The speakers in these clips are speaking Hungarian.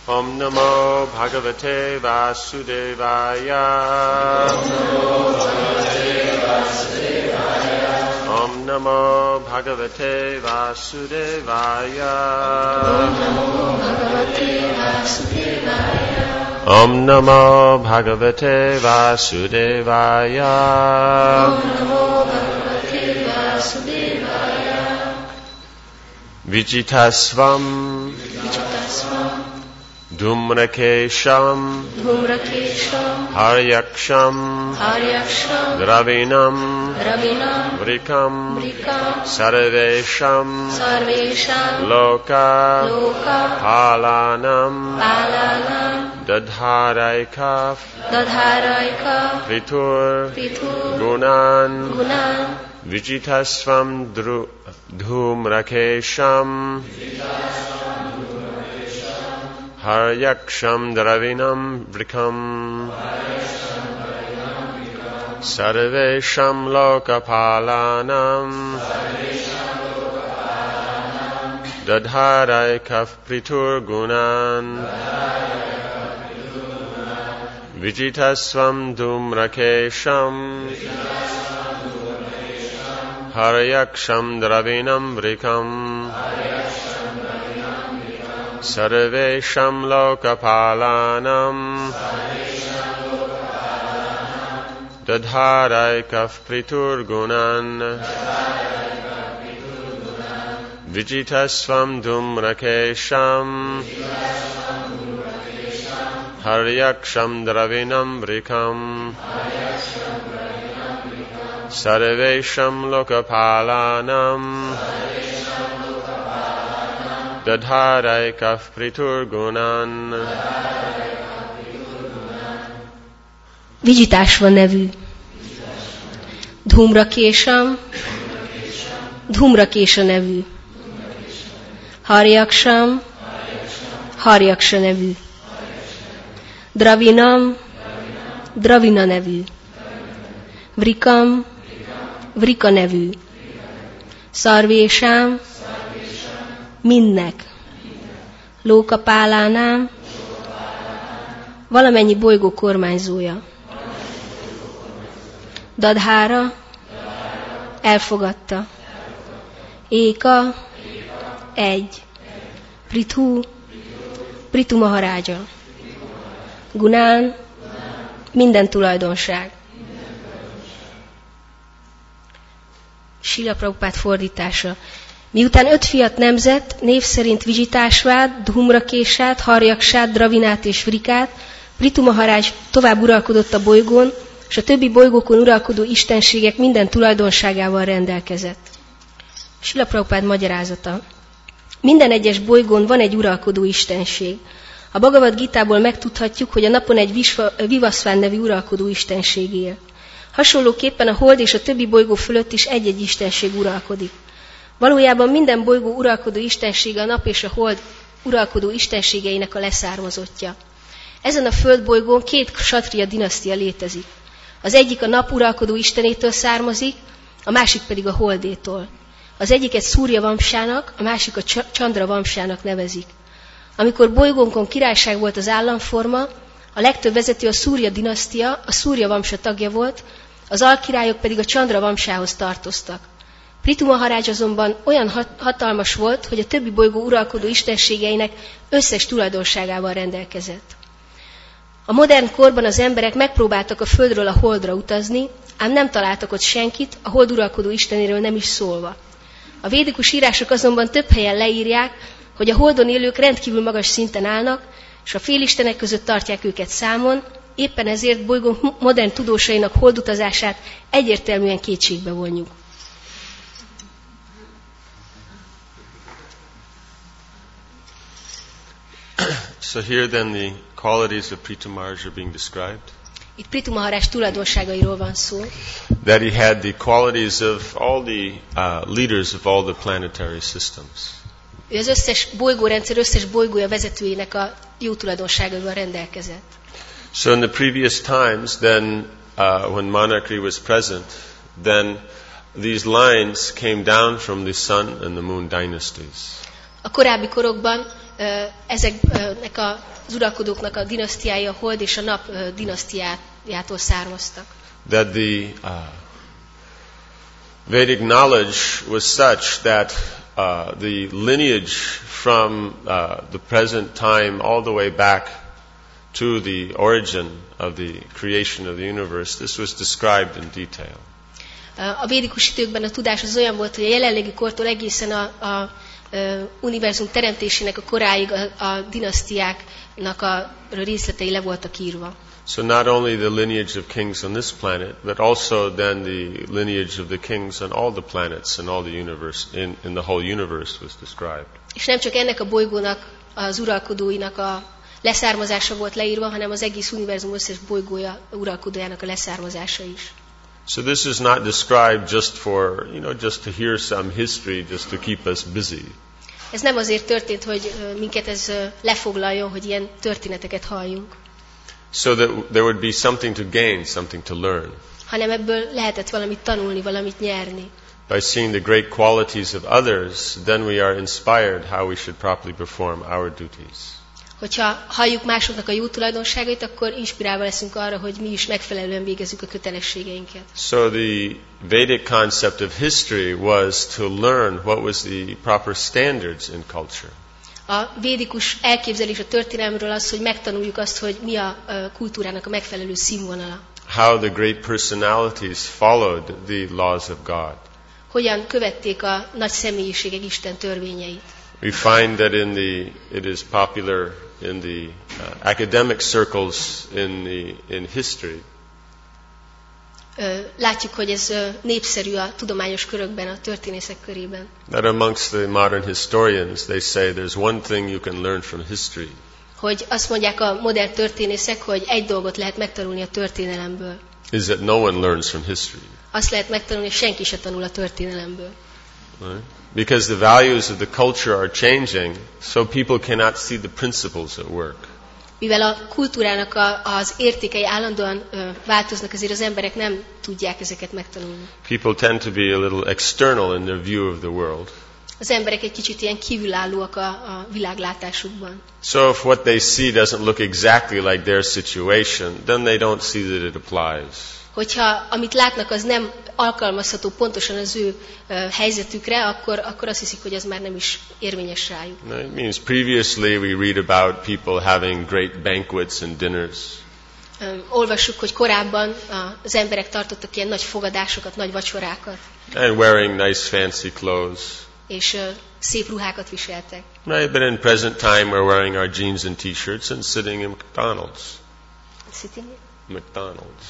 Om Namo Bhagavate Vasudevaya. Om Namo Bhagavate Vasudevaya. Om Namo Bhagavate Vasudevaya. Vijitasvam Dhumrakesham Haryaksham Dravinam Vrikam Sarvesham Loka Palanam Dadharaika Pritur Gunan Vijitasvam Dhumrakesham Haryaksham Dravinam Vrikam Sarvesham Lokapalanam Dadharaika Pritur Gunan Vijitasvam Dhumrakesham Haryaksham Dravinam Vrikam Sarvesham Lokapalanam Dadharaika Pritur Gunan Vijitasvam Dhumrakesham Haryaksham Dravinam Vrikam Sarvesham Lokapalanam Dadharaika Pritur Gunan. Vijitásva nevű. Dhumrakesham, Dhumrakésa nevű. Haryaksham, Haryaksa nevű. Dravinam, Dravina nevű. Vrikam, Vrika nevű. Sarvesham, mindnek. Lókapálánám, valamennyi bolygó kormányzója. Dadhára, elfogadta. Éka, egy. Prithu, Prithu Maharája. Gunán, minden tulajdonság. Srila Prabhupád fordítása. Miután 5 fiat nemzett, név szerint Vijitásvát, Dhumrakésát, Haryaksát, Dravinát és Vrikát, Prithu Maharaj tovább uralkodott a bolygón, és a többi bolygókon uralkodó istenségek minden tulajdonságával rendelkezett. Srila Prabhupád magyarázata. Minden egyes bolygón van egy uralkodó istenség. A Bhagavad Gitából megtudhatjuk, hogy a napon egy Vivasván nevű uralkodó istenség él. Hasonlóképpen a hold és a többi bolygó fölött is egy-egy istenség uralkodik. Valójában minden bolygó uralkodó istensége a nap és a hold uralkodó istenségeinek a leszármazottja. Ezen a földbolygón 2 ksatria dinasztia létezik. Az egyik a nap uralkodó istenétől származik, a másik pedig a holdétól. Az egyiket Szúrja Vamsának, a másik a Csandra Vamsának nevezik. Amikor bolygónkon királyság volt az államforma, a legtöbb vezető a Szúrja dinasztia, a Szúrja Vamsa tagja volt, az alkirályok pedig a Csandra Vamsához tartoztak. Prithu Maharaj azonban olyan hatalmas volt, hogy a többi bolygó uralkodó istenségeinek összes tulajdonságával rendelkezett. A modern korban az emberek megpróbáltak a földről a holdra utazni, ám nem találtak ott senkit, a hold uralkodó istenéről nem is szólva. A védikus írások azonban több helyen leírják, hogy a holdon élők rendkívül magas szinten állnak, és a félistenek között tartják őket számon, éppen ezért bolygónk modern tudósainak holdutazását egyértelműen kétségbe vonjuk. So here then the qualities of Prithu Maharaj are being described. Itt Prithu Maharaj tulajdonságairól van szó. That he had the qualities of all the leaders of all the planetary systems. Ő az összes bolygórendszer összes bolygója vezetőjének a jó tulajdonságaival rendelkezett. So in the previous times, then when monarchy was present, then these lines came down from the sun and the moon dynasties. A korábbi korokban ezeknek az uralkodóknak a dinasztiája a hold és a nap dinasztiájától származtak. That the Vedic knowledge was such that the lineage from the present time all the way back to the origin of the creation of the universe, this was described in detail. A védikus időkben a tudás az olyan volt, hogy a jelenlegi kortól egészen a univerzum teremtésének a koráig a dinasztiáknak a részletei le voltak írva. So not only the lineage of kings on this planet, but also then the lineage of the kings on all the planets and all the universe, in the whole universe was described. És nem csak ennek a bolygónak, az uralkodóinak a leszármazása volt leírva, hanem az egész univerzum összes bolygója uralkodójának a leszármazása is. So this is not described just for, just to hear some history, just to keep us busy. Ez nem azért történt, hogy minket ez lefoglaljon, hogy ilyen történeteket halljunk. So that there would be something to gain, something to learn. Hanem ebből lehetett valamit tanulni, valamit nyerni. By seeing the great qualities of others, then we are inspired how we should properly perform our duties. Hogyha halljuk másoknak a jó tulajdonságait, akkor inspirálva leszünk arra, hogy mi is megfelelően végezzük a kötelességeinket. So the Vedic concept of history was to learn what was the proper standards in culture. A védikus elképzelés a történelmről az, hogy megtanuljuk azt, hogy mi a kultúrának a megfelelő színvonala. How the great personalities followed the laws of God. Hogyan követték a nagy személyiségek Isten törvényeit. We find that it is popular in the academic circles in history. Látjuk, hogy ez népszerű a tudományos körökben, a történészek körében. That amongst the modern historians, they say there's one thing you can learn from history. Hogy azt mondják a modern történészek, hogy egy dolgot lehet megtanulni a történelemből. Is that no one learns from history. Azt lehet megtanulni, hogy senki se tanul a történelemből. Right? Because the values of the culture are changing, so people cannot see the principles at work. Mivel a kultúrának az értékei állandóan változnak, azért az emberek nem tudják ezeket megtanulni. People tend to be a little external in their view of the world. Az emberek egy kicsit ilyen kívülállóak a világlátásukban. So if what they see doesn't look exactly like their situation, then they don't see that it applies. Hogyha amit látnak, az nem alkalmazható pontosan az ő helyzetükre, akkor azt hiszik, hogy az már nem is érvényes rájuk. It means previously we read about people having great banquets and dinners. Olvassuk, hogy korábban az emberek tartottak ilyen nagy fogadásokat, nagy vacsorákat. And wearing nice fancy clothes. És szép ruhákat viseltek. Right, but in present time we're wearing our jeans and t-shirts and sitting in McDonald's. Sitting? McDonald's.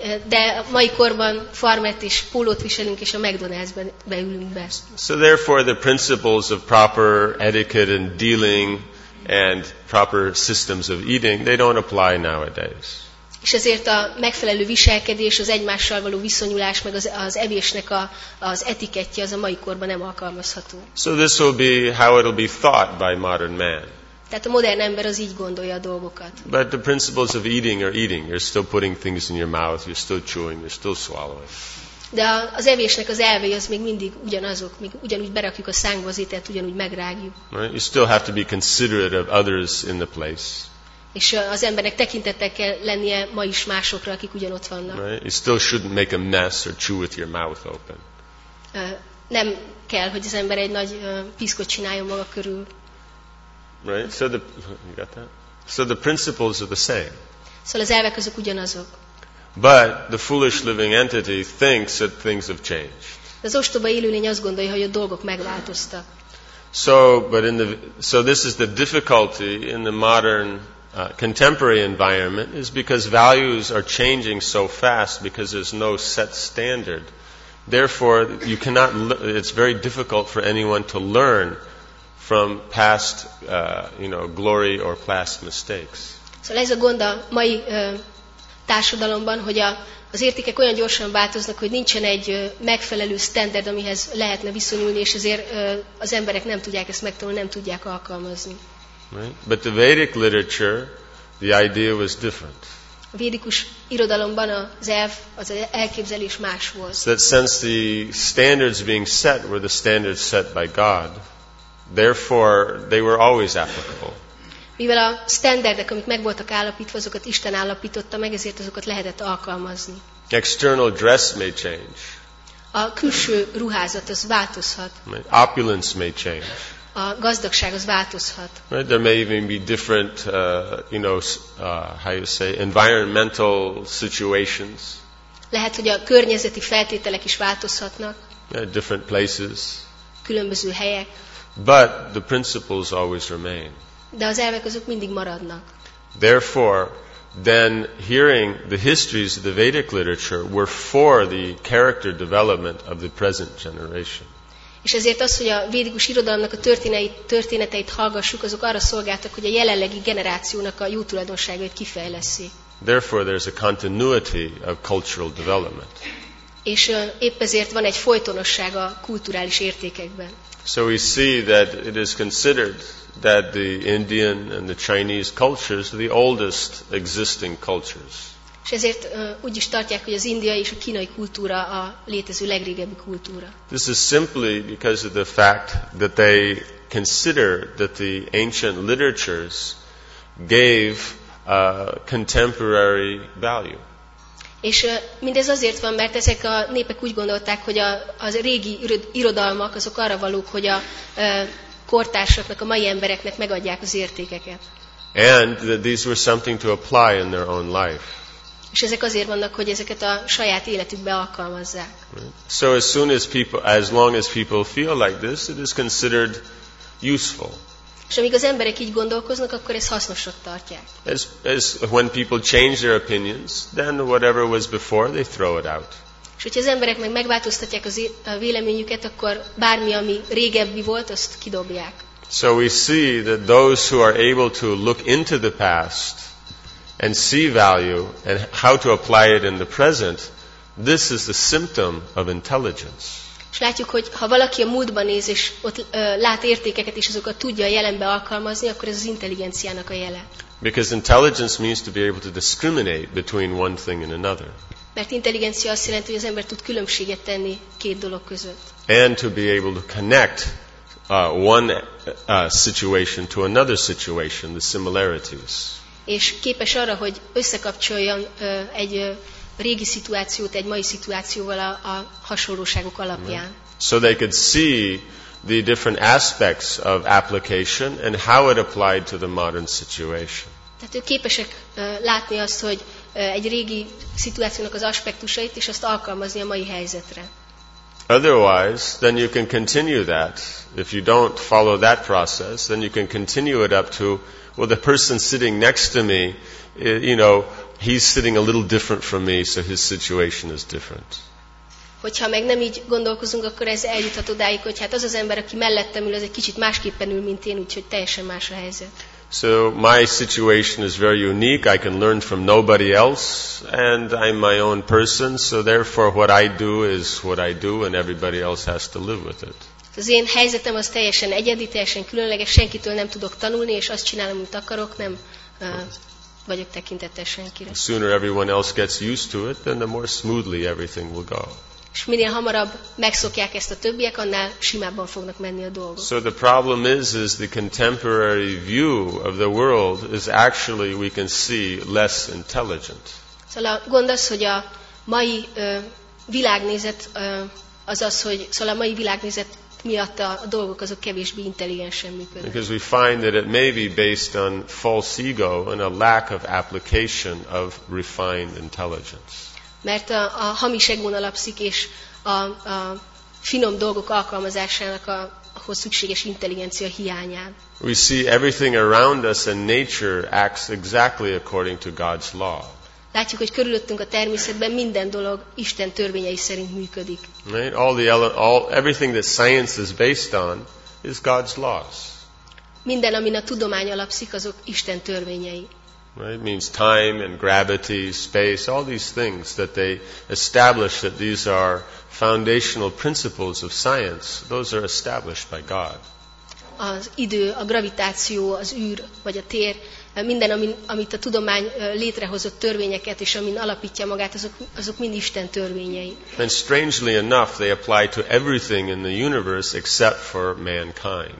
De mai korban farmert és pólót viselünk, és a McDonald'sben beülünk be. So therefore the principles of proper etiquette and dealing and proper systems of eating, they don't apply nowadays. És ezért a megfelelő viselkedés, az egymással való viszonyulás, meg az evésnek az etikettje az a mai korban nem alkalmazható. So this will be how it will be thought by modern man. Tehát a modern ember az így gondolja a dolgokat. But the principles of eating are eating. You're still putting things in your mouth, you're still chewing, you're still swallowing. De az evésnek az elvei az még mindig ugyanazok, még ugyanúgy berakjuk a szánkba az ételt, ugyanúgy megrágjuk. Right? You still have to be considerate of others in the place. És az embernek tekintettel kell lennie ma is másokra, akik ugyanott vannak. Right? You still shouldn't make a mess or chew with your mouth open. Nem kell, hogy az ember egy nagy piszkot csináljon maga körül. Right? So you got that? So the principles are the same. Szóval az elvek azok ugyanazok. But the foolish living entity thinks that things have changed. Az ostoba élőlény azt gondolja, hogy a dolgok megváltoztak. So this is the difficulty in the modern contemporary environment, is because values are changing so fast because there's no set standard. Therefore, it's very difficult for anyone to learn from past, glory or past mistakes. Szóval ez a gond a mai társadalomban, hogy az értékek olyan gyorsan változnak, hogy nincsen egy megfelelő standard, amihez lehetne viszonyulni, és ezért az emberek nem tudják ezt megtanulni, nem tudják alkalmazni. Right? But the Vedic literature, the idea was different. A védikus irodalomban az elképzelés más volt. So that since the standards being set were the standards set by God, Therefore, they were always applicable. Mivel a standardek, amik meg voltak állapítva, azokat Isten állapította meg, ezért azokat lehetett alkalmazni. External dress may change. A külső ruházat az változhat. Right? Opulence may change. A gazdagság az változhat. Right? There may even be different, environmental situations. Lehet, hogy a környezeti feltételek is változhatnak. Different places. Különböző helyek. But the principles always remain. De az elvek azok mindig maradnak. Therefore, then hearing the histories of the Vedic literature were for the character development of the present generation. És ezért az, hogy a védikus irodalomnak a történeteit hallgassuk, azok arra szolgáltak, hogy a jelenlegi generációnak a jó tulajdonságait kifejlesszék. Therefore, there's a continuity of cultural development. És épp ezért van egy folytonosság a kulturális értékekben. So we see that it is considered that the Indian and the Chinese cultures are the oldest existing cultures. És ezért úgy is tartják, hogy az indiai és a kínai kultúra a létező legrégebbi kultúra. This is simply because of the fact that they consider that the ancient literatures gave contemporary value. És mindez azért van, mert ezek a népek úgy gondolták, hogy az régi irodalmak azok arra valók, hogy a kortársaknak, a mai embereknek megadják az értékeket. And that these were something to apply in their own life. És ezek azért vannak, hogy ezeket a saját életükbe alkalmazzák. So as long as people feel like this, it is considered useful. És amíg az emberek így gondolkoznak, akkor ezt hasznosnak tartják. As when people change their opinions, then whatever was before, they throw it out. És hogyha az emberek meg megváltoztatják a véleményüket, akkor bármi, ami régebbi volt, azt kidobják. So we see that those who are able to look into the past and see value and how to apply it in the present, this is the symptom of intelligence. És látjuk, hogy ha valaki a múltban néz, és ott lát értékeket, és azokat tudja a jelenbe alkalmazni, akkor ez az intelligenciának a jele. Because intelligence means to be able to discriminate between one thing and another. Mert intelligencia azt jelenti, hogy az ember tud különbséget tenni két dolog között. And to be able to connect one situation to another situation, the similarities. És képes arra, hogy összekapcsoljon egy régi szituációt egy mai szituációval a hasonlóságok alapján. So they could see the different aspects of application and how it applied to the modern situation. Tehát ők képesek látni azt, hogy egy régi szituációnak az aspektusait, és azt alkalmazni a mai helyzetre. Otherwise, then you can continue that. If you don't follow that process, then you can continue it up to, well, the person sitting next to me, he's sitting a little different from me, so his situation is different. Hogyha meg nem így gondolkozunk, akkor ez eljuthat odáig, hogy hát az az ember, aki mellettem ül, az egy kicsit másképpen ül, mint én, úgyhogy teljesen más a helyzet. So my situation is very unique. I can learn from nobody else, and I'm my own person, so therefore what I do is what I do, and everybody else has to live with it. Az én helyzetem az teljesen egyedi, teljesen különleges, senkitől nem tudok tanulni, és azt csinálom, amit akarok, nem vagyok tekintetes senkire. The sooner everyone else gets used to it, then the more smoothly everything will go. És minél hamarabb megszokják ezt a többiek, annál simábban fognak menni a dolgok. So the problem is the contemporary view of the world is actually, we can see, less intelligent. Szóval a gond az, hogy a mai világnézet a mai világnézet miatt a dolgok azok kevésbé intelligensen működnek. Because we find that it may be based on false ego and a lack of application of refined intelligence. Mert a hamis egón alapszik, és a finom dolgok alkalmazásának ahhoz szükséges intelligencia hiányán. We see everything around us and nature acts exactly according to God's law. Látjuk, hogy körülöttünk a természetben minden dolog Isten törvényei szerint működik. Right? Everything that science is based on is God's laws. Minden, amin a tudomány alapszik, azok Isten törvényei. Right? It means time and gravity, space, all these things that they establish that these are foundational principles of science. Those are established by God. Az idő, a gravitáció, az űr vagy a tér, minden, amit a tudomány létrehozott törvényeket, és amin alapítja magát, azok mind Isten törvényei. And strangely enough, they apply to everything in the universe except for mankind.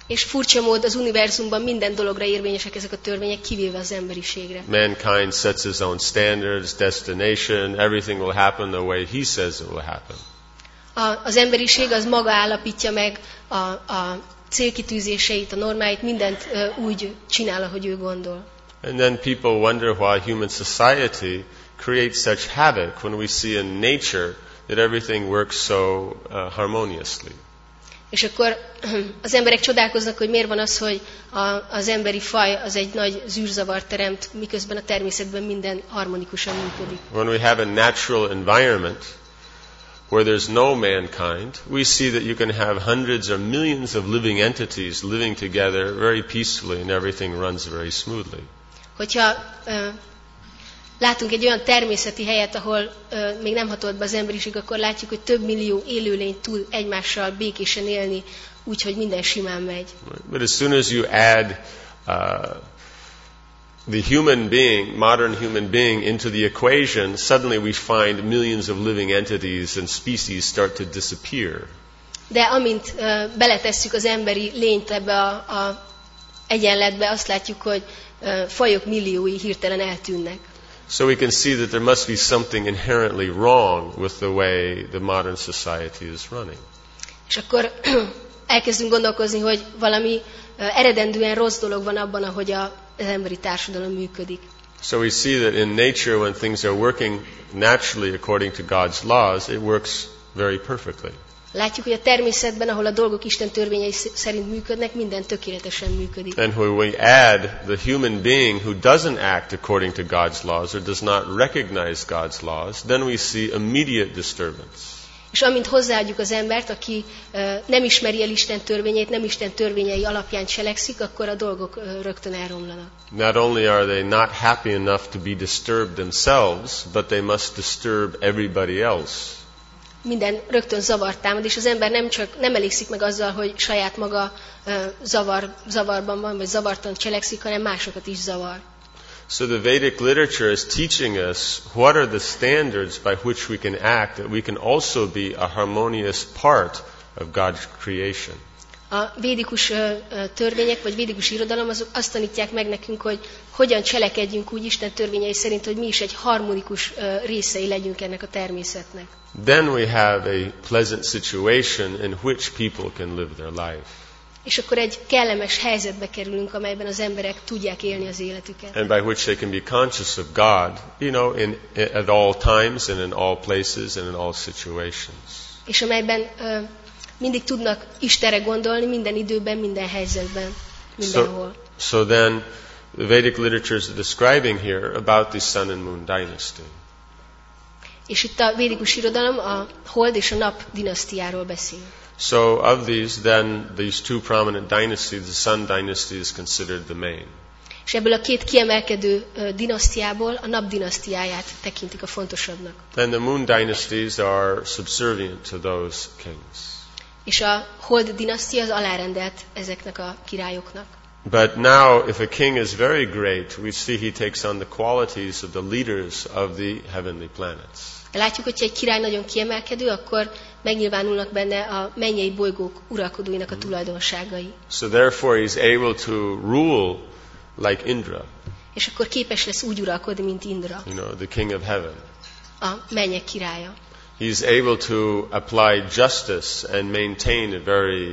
És furcsa mód az univerzumban minden dologra érvényesek ezek a törvények, kivéve az emberiségre. Mankind sets his own standards, destination, everything will happen the way he says it will happen. Az emberiség az maga állapítja meg a célkitűzéseit, a normáit, mindent úgy csinál, ahogy ő gondol. And then people wonder why human society creates such havoc when we see in nature that everything works so harmoniously. És akkor az emberek csodálkoznak, hogy miért van az, hogy az emberi faj az egy nagy zűrzavart teremt, miközben a természetben minden harmonikusan működik. When we have a natural environment where there's no mankind, we see that you can have hundreds or millions of living entities living together very peacefully and everything runs very smoothly. Hogyha látunk egy olyan természeti helyet, ahol még nem hatolt be az emberiség, akkor látjuk, hogy több millió élőlény tud egymással békésen élni, úgyhogy minden simán megy. But as soon as you add the human being, modern human being, into the equation, suddenly we find millions of living entities and species start to disappear. De amint beletesszük az emberi lényt ebbe a egyenletbe, azt látjuk, hogy fajok milliói hirtelen eltűnnek. So we can see that there must be something inherently wrong with the way the modern society is running. És akkor elkezdünk gondolkozni, hogy valami eredendően rossz dolog van abban, ahogy az emberi társadalom működik. So we see that in nature, when things are working naturally according to God's laws, it works very perfectly. Látjuk, hogy a természetben, ahol a dolgok Isten törvényei szerint működnek, minden tökéletesen működik. And when we add the human being who doesn't act according to God's laws or does not recognize God's laws, then we see immediate disturbance. És amint hozzáadjuk az embert, aki nem ismeri el Isten törvényeit, nem Isten törvényei alapján cselekszik, akkor a dolgok rögtön elromlanak. Not only are they not happy enough to be disturbed themselves, but they must disturb everybody else. Minden rögtön zavart támad, és az ember nem elégszik meg azzal, hogy saját maga zavarban van, vagy zavartan cselekszik, hanem másokat is zavar. So the Vedic literature is teaching us what are the standards by which we can act, that we can also be a harmonious part of God's creation. A védikus törvények, vagy védikus irodalom azok azt tanítják meg nekünk, hogy hogyan cselekedjünk úgy Isten törvényei szerint, hogy mi is egy harmonikus részei legyünk ennek a természetnek. Then we have a pleasant situation in which people can live their life. És akkor egy kellemes helyzetbe kerülünk, amelyben az emberek tudják élni az életüket. And by which they can be conscious of God, at all times and in all places and in all situations. És amelyben mindig tudnak Istenre gondolni minden időben, minden helyzetben, mindenhol. So then the Vedic literature is describing here about the Sun and Moon dynasty. És itt a védikus irodalom a hold és a nap dinasztiáról beszél. So of these two prominent dynasties, the Sun dynasty is considered the main. És ebből a két kiemelkedő dinasztiából a nap dinasztiáját tekintik a fontosabbnak. And the Moon dynasties are subservient to those kings. És a hold dinasztia az alárendelt ezeknek a királyoknak. But now, if a king is very great, we see he takes on the qualities of the leaders of the heavenly planets. Látjuk, hogy egy király nagyon kiemelkedő, akkor megnyilvánulnak benne a mennyei bolygók uralkodóinak a tulajdonságai. So therefore he's able to rule like Indra. És akkor képes lesz úgy uralkodni, mint Indra. The king of heaven. A mennyek királya. He's able to apply justice and maintain a very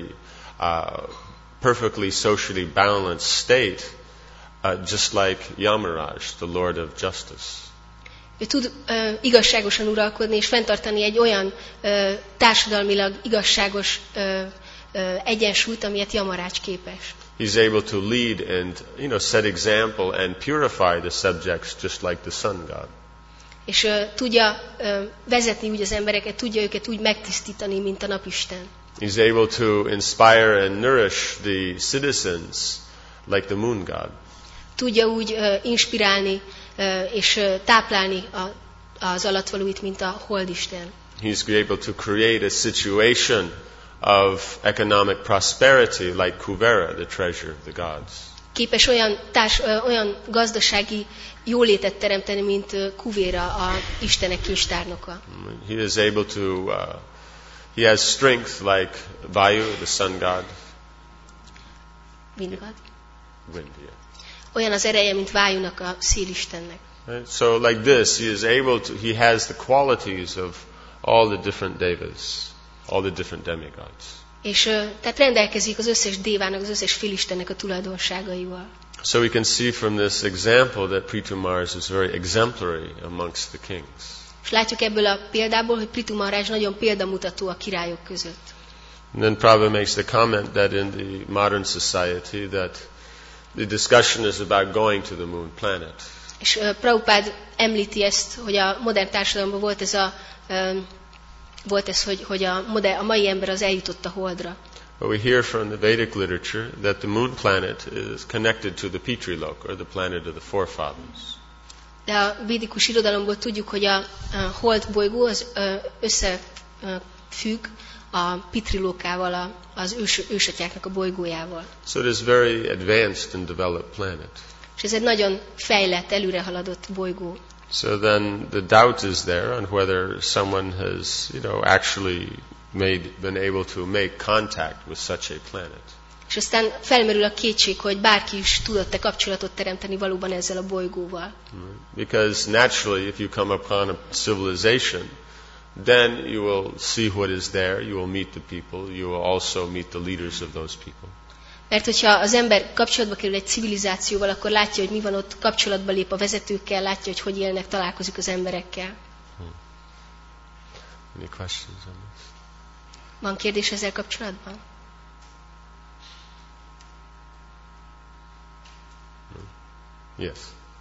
perfectly socially balanced state, just like Yamaraj, the Lord of Justice. Ő tud igazságosan uralkodni és fenntartani egy olyan társadalmilag igazságos egyensúlyt, amilyet Yamarács képes. He's able to lead and set example and purify the subjects just like the sun god. És tudja vezetni úgy az embereket, tudja őket úgy megtisztítani, mint a napisten. He's able to inspire and nourish the citizens like the moon god. Tudja úgy inspirálni és táplálni az alatvalóit, mint a holdisten. He's able to create a situation of economic prosperity like Kuvera, the treasure of the gods. Képes olyan gazdasági jólétet teremteni, mint Kuvera, a istenek kincstárnoka. He is able to he has strength like Vayu, the sun god. Wind God. Wind, yeah. Olyan az ereje, mint vájúnak a szélistennek. Right? So like this, he has the qualities of all the different devas, all the different demigods. És tehát rendelkezik az összes dévának, az összes félistennek a tulajdonságaival. So we can see from this example that Prithu Maharaj is very exemplary amongst the kings. És látjuk ebből a példából, hogy Prithu Maharaj nagyon példamutató a királyok között. And then Prabhupada makes the comment that in the modern society that the discussion is about going to the moon planet. És Prabhupád említi ezt, hogy a modern társadalomban volt ez, hogy a mai ember az eljutott a Holdra. But we hear from the Vedic literature that the moon planet is connected to the Pitriloka, or the planet of the forefathers. De a védikus irodalomból tudjuk, hogy a Hold bolygó az összefügg a Pitrilókával, az ősatyáknak a bolygójával. So it is very advanced and developed planet. És ez egy nagyon fejlett, előrehaladott bolygó. So then the doubt is there on whether someone has, actually been able to make contact with such a planet. És aztán felmerül a kétség, hogy bárki is tudott-e kapcsolatot teremteni valóban ezzel a bolygóval. Because naturally, if you come upon a civilization, then you will see what is there, you will meet the people, you will also meet the leaders of those people. Mert hogyha az ember kapcsolatba kerül egy civilizációval, akkor látja, hogy mi van ott, kapcsolatba lép a vezetőkkel, látja, hogy élnek, találkozik az emberekkel. Any questions on this? Van kérdés ezzel kapcsolatban? Yes.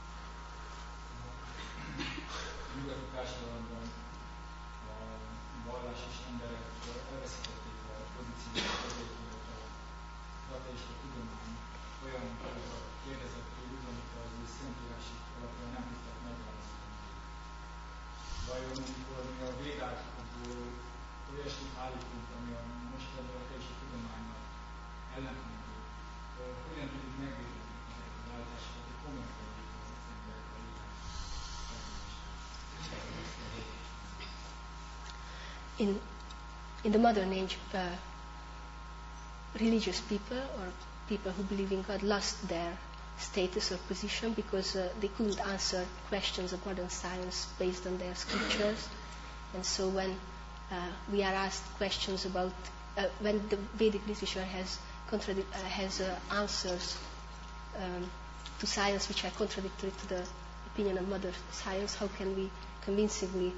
In the modern age, religious people or people who believe in God lost their status or position because they couldn't answer questions of modern science based on their scriptures. And so when we are asked questions about, when the Vedic literature has answers to science which are contradictory to the opinion of modern science, how can we convincingly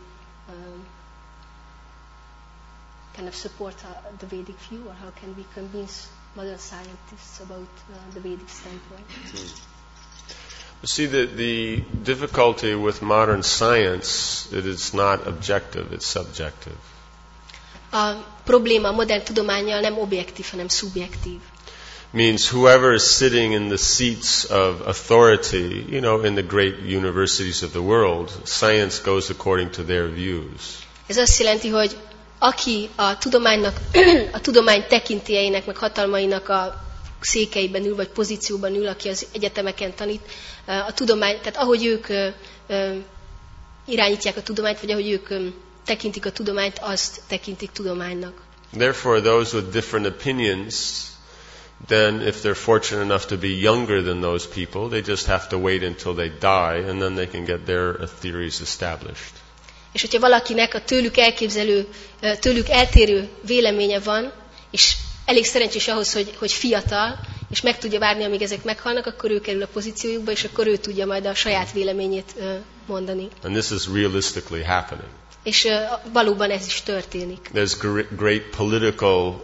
kind of support the Vedic view, or how can we convince modern scientists about the Vedic standpoint? See, the difficulty with modern science, it is not objective, it's subjective. A probléma a modern tudománnyal nem objektív, hanem szubjektív. Means whoever is sitting in the seats of authority, in the great universities of the world, science goes according to their views. Ez azt jelenti, hogy aki a tudomány tekintélyeinek, meg hatalmainak a székeiben ül, vagy pozícióban ül, aki az egyetemeken tanít, a tudomány, tehát ahogy ők irányítják a tudományt, vagy ahogy ők tekintik a tudományt, azt tekintik tudománynak. Therefore, those with different opinions, then if they're fortunate enough to be younger than those people, they just have to wait until they die, and then they can get their theories established. És hogyha valakinek a tőlük eltérő véleménye van, és elég szerencsés ahhoz, hogy fiatal, és meg tudja várni, amíg ezek meghalnak, akkor ő kerül a pozíciójukba, és akkor ő tudja majd a saját véleményét mondani. And this is realistically happening. És valóban ez is történik. There's great political,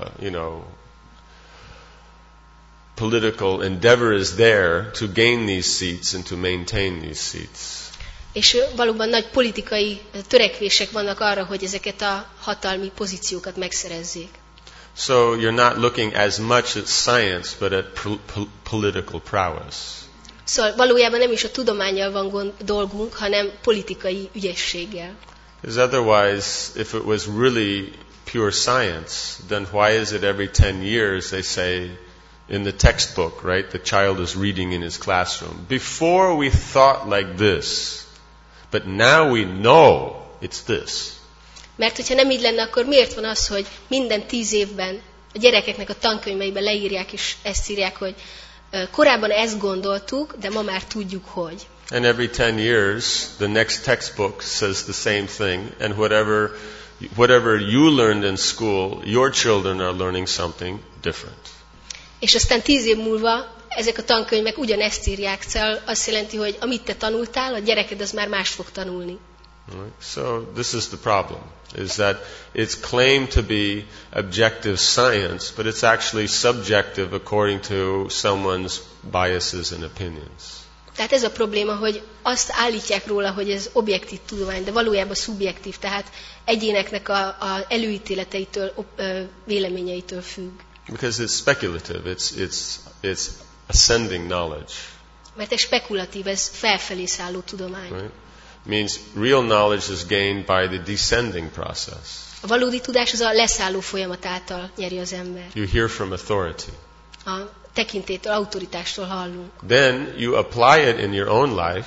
political endeavor is there to gain these seats and to maintain these seats. És valóban nagy politikai törekvések vannak arra, hogy ezeket a hatalmi pozíciókat megszerezzék. So you're not looking as much at science, but at political prowess. Szóval valójában nem is a tudománnyal van dolgunk, hanem politikai ügyességgel. Because otherwise, if it was really pure science, then why is it every 10 years they say in the textbook, right, the child is reading in his classroom, before we thought like this, but now we know it's this. Mert hogyha nem így lenne, akkor miért van az, hogy minden 10 évben a gyerekeknek a tankönyveiben leírják, és ezt írják, hogy korábban ezt gondoltuk, de ma már tudjuk, hogy. And every 10 years, the next textbook says the same thing, and whatever you learned in school, your children are learning something different. És aztán 10 év múlva ezek a tankönyvek ugyanezt írják, szóval azt jelenti, hogy amit te tanultál, a gyereked az már más fog tanulni. Right? So this is the problem, is that it's claimed to be objective science, but it's actually subjective according to someone's biases and opinions. Tehát ez a probléma, hogy azt állítják róla, hogy ez objektív tudomány, de valójában szubjektív, tehát egyéneknek a előítéleteitől, véleményeitől függ. Because it's speculative, it's ascending knowledge. Mert ez spekulatív, ez felfelé szálló tudomány. Right? Means real knowledge is gained by the descending process. A valódi tudás az a leszálló folyamat által nyeri az ember. You hear from authority. A tekintétől, autoritástól hallunk. Then you apply it in your own life.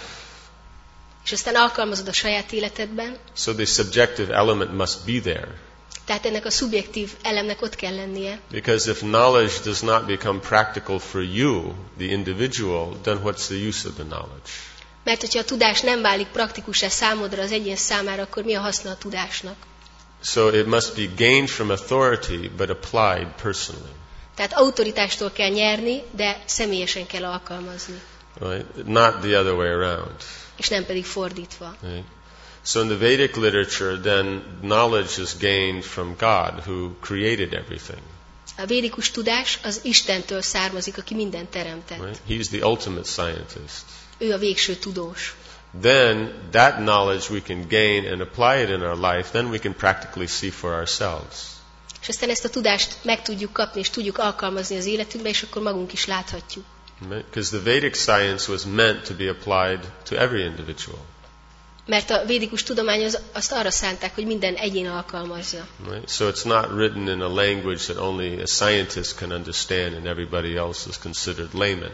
És aztán alkalmazod a saját életedben. So the subjective element must be there. Tehát ennek a szubjektív elemnek ott kell lennie. Because if knowledge does not become practical for you, the individual, then what's the use of the knowledge? Mert hogyha a tudás nem válik praktikussá számodra, az egyén számára, akkor mi a haszna a tudásnak? So it must be gained from authority, but applied personally. Tehát autoritástól kell nyerni, de személyesen kell alkalmazni. Right? Not the other way around. És nem pedig fordítva. Right? So in the Vedic literature, then knowledge is gained from God, who created everything. A védikus tudás az Istentől származik, aki mindent teremtett. Right? He's the ultimate scientist. Ő a végső tudós. Then that knowledge we can gain and apply it in our life, then we can practically see for ourselves. És aztán ezt a tudást meg tudjuk kapni, és tudjuk alkalmazni az életünkbe, és akkor magunk is láthatjuk. Because the Vedic science was meant to be applied to every individual. Mert a védikus tudomány azt arra szánták, hogy minden egyén alkalmazza. Right? So it's not written in a language that only a scientist can understand and everybody else is considered layman.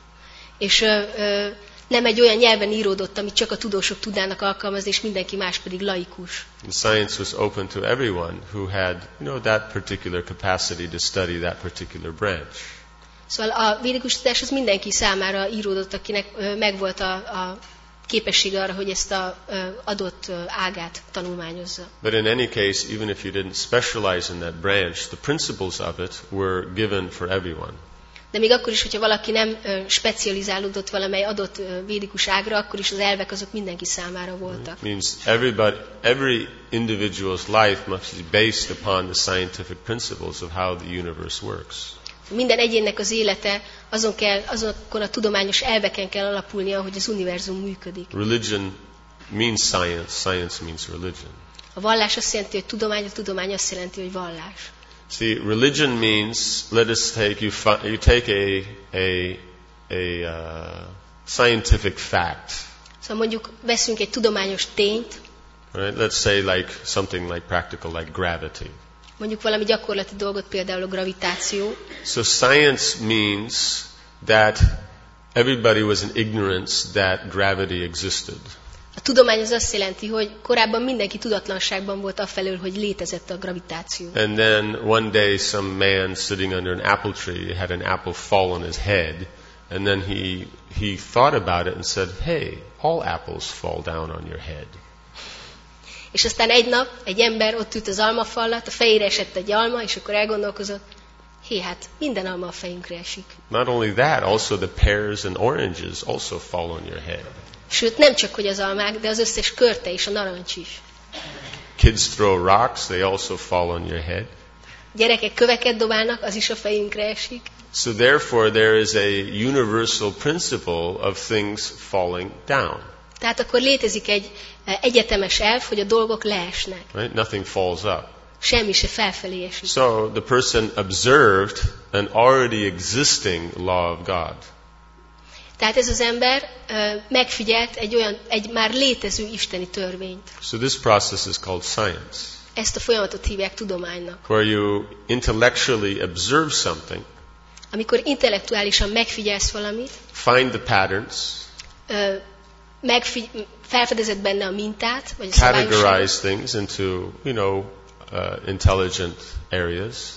És nem egy olyan nyelven íródott, amit csak a tudósok tudnának alkalmazni, és mindenki más pedig laikus. And science was open to everyone who had, that particular capacity to study that particular branch. Szóval a védikus tudás az mindenki számára íródott, akinek megvolt a képessége arra, hogy ezt az adott ágát tanulmányozza. But in any case, even if you didn't specialize in that branch, the principles of it were given for everyone. De még akkor is, hogyha valaki nem specializálódott valamely adott védikus ágra, akkor is az elvek azok mindenki számára voltak. It means every individual's life must be based upon the scientific principles of how the universe works. Minden egyénnek az élete azokon a tudományos elveken kell alapulnia, hogy az univerzum működik. Religion means science, science means religion. A vallás azt jelenti, hogy tudomány, a tudomány azt jelenti, hogy vallás. See, religion means, let us take, you take a scientific fact. Szóval mondjuk veszünk egy tudományos tényt. Right? Let's say like something like practical, like gravity. Mondjuk valami gyakorlati dolgot, például a gravitáció. So science means that everybody was in ignorance that gravity existed. A tudomány az azt jelenti, hogy korábban mindenki tudatlanságban volt afelől, hogy létezett a gravitáció. And then one day some man sitting under an apple tree had an apple fall on his head, and then he thought about it and said, "Hey, all apples fall down on your head." És aztán egy nap egy ember ott ült az almafallat, a fejére esett egy alma, és akkor elgondolkozott, hát minden alma a fejünkre esik. Not only that, also the pears and oranges also fall on your head. Sőt, nem csak hogy az almák, de az összes körte és a narancs is. Kids throw rocks, they also fall on your head. Gyerekek köveket dobálnak, az is a fejünkre esik. So therefore there is a universal principle of things falling down. Tehát akkor létezik egy egyetemes elv, hogy a dolgok leesnek. Right? Nothing falls up. Semmi se felfelé esik. So the person observed an already existing law of God. Tehát ez az ember megfigyelt egy már létező isteni törvényt. So this process is called science. Ezt a folyamatot hívják tudománynak. Where you intellectually observe something. Amikor intellektuálisan megfigyelsz valamit. Find the patterns. Felfedezed benne a mintát, vagy a categorize things into, intelligent areas.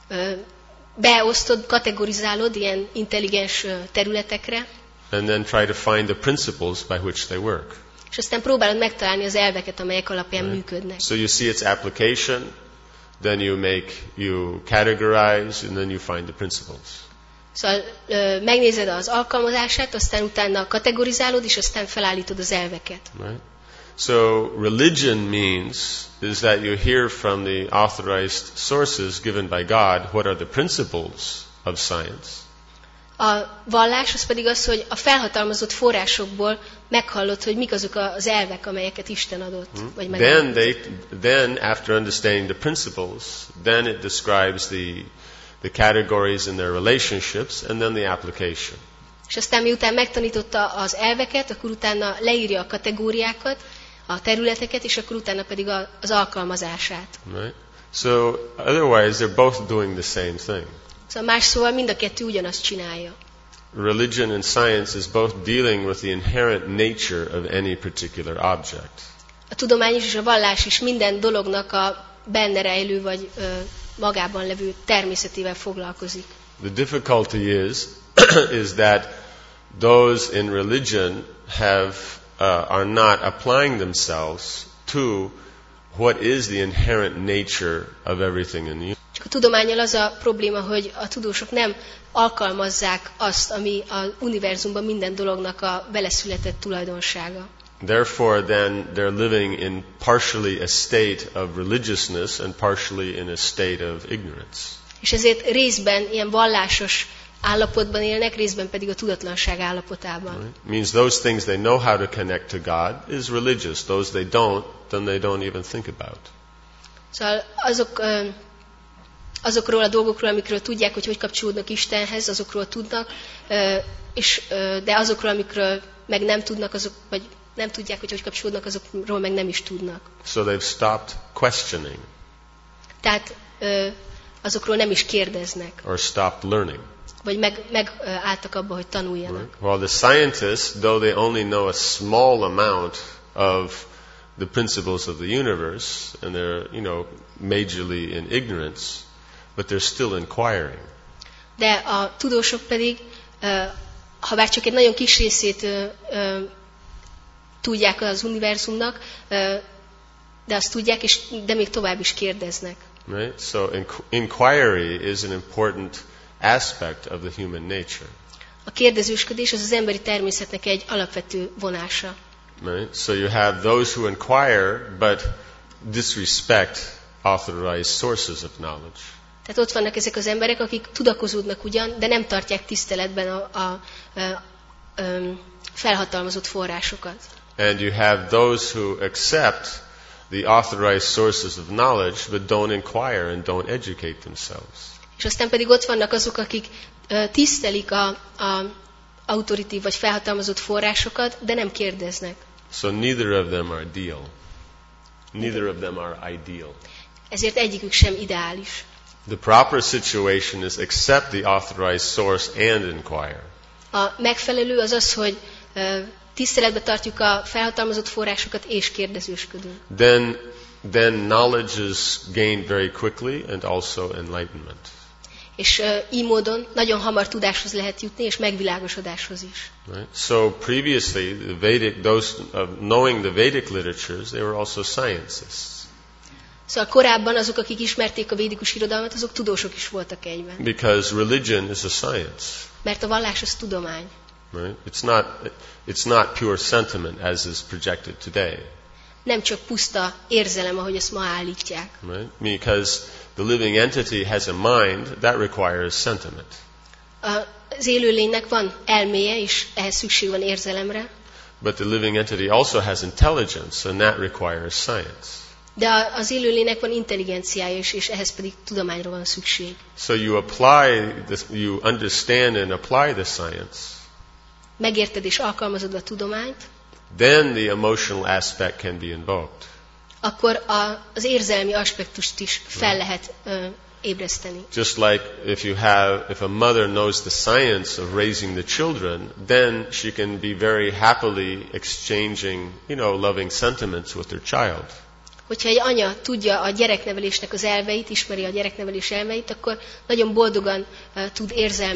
beosztod, kategorizálod ilyen intelligens területekre, and then try to find the principles by which they work. és aztán próbálod megtalálni az elveket, amelyek alapján működnek. So you see its application, then you categorize, and then you find the principles. Szóval megnézed az alkalmazását, aztán utána kategorizálod, és aztán felállítod az elveket. Right? So religion means is that you hear from the authorized sources given by God what are the principles of science. A vallás az pedig az, hogy a felhatalmazott forrásokból meghallod, hogy mik azok az elvek, amelyeket Isten adott. Vagy Then after understanding the principles, then it describes the categories and their relationships, and then the application. És aztán miután megtanította az elveket, akkor utána leírja a kategóriákat, a területeket, és akkor utána pedig az alkalmazását. Right? So otherwise they're both doing the same thing. Szóval más szóval mind a kettő ugyanazt csinálja. Religion and science is both dealing with the inherent nature of any particular object. A tudomány is és a vallás is minden dolognak a benne rejlő vagy magában levő természetével foglalkozik. The difficulty is that those in religion are not applying themselves to what is the inherent nature of everything in the universe. Csak a tudománnyal az a probléma, hogy a tudósok nem alkalmazzák azt, ami az univerzumban minden dolognak a beleszületett tulajdonsága. Therefore, then, they're living in partially a state of religiousness and partially in a state of ignorance. És ezért részben ilyen vallásos állapotban élnek, részben pedig a tudatlanság állapotában. Right? Means those things they know how to connect to God is religious. Those they don't, then they don't even think about. Szóval azokról a dolgokról, amikről tudják, hogy kapcsolódnak Istenhez, azokról tudnak, de azokról, amikről meg nem tudnak, vagy nem tudják, hogy kapcsolódnak, azokról meg nem is tudnak. So they've stopped questioning. Tehát azokról nem is kérdeznek. Or stopped learning. Vagy megálltak abba, hogy tanuljanak. Right? While the scientists, though they only know a small amount of the principles of the universe, and they're, majorly in ignorance, but they're still inquiring. De a tudósok pedig, ha bár csak egy nagyon kis részét tudják az univerzumnak, de azt tudják, de még tovább is kérdeznek. Right? So inquiry is an important aspect of the human nature. A kérdezősködés az emberi természetnek egy alapvető vonása. Right? So you have those who inquire but disrespect authorized sources of knowledge. Tehát ott vannak ezek az emberek, akik tudakozódnak ugyan, de nem tartják tiszteletben a felhatalmazott forrásokat. And you have those who accept the authorized sources of knowledge but don't inquire and don't educate themselves. És aztán pedig ott vannak azok, akik tisztelik a autoritív vagy felhatalmazott forrásokat, de nem kérdeznek. So neither of them are ideal. Ezért egyikük sem ideális. The proper situation is accept the authorized source and inquire. A megfelelő az az, hogy tiszteletbe tartjuk a felhatalmazott forrásokat és kérdezősködünk. Then knowledge is gained very quickly and also enlightenment. És így módon nagyon hamar tudáshoz lehet jutni, és megvilágosodáshoz is. Right? So previously, knowing the Vedic literatures, they were also scientists. Szóval korábban azok, akik ismerték a védikus irodalmat, azok tudósok is voltak egyben. Because religion is a science. Mert a vallás az tudomány. Right? It's not pure sentiment as is projected today. Nem csak puszta érzelem, ahogy ezt ma állítják. Right? Because the living entity has a mind, that requires sentiment. Az élőlénynek van elméje, és ehhez szükség van érzelemre. But the living entity also has intelligence, and that requires science. De az élőlénynek van intelligenciája is, és ehhez pedig tudományra van szükség. So you understand and apply the science. Megérted és alkalmazod a tudományt. Then the emotional aspect can be invoked. Akkor az érzelmi aspektust is fel lehet ébreszteni. Just like if a mother knows the science of raising the children, then she can be very happily exchanging, loving sentiments with her child. hogyha egy anya tudja a gyereknevelésnek az elveit, ismeri a gyereknevelés elveit, akkor nagyon boldogan tud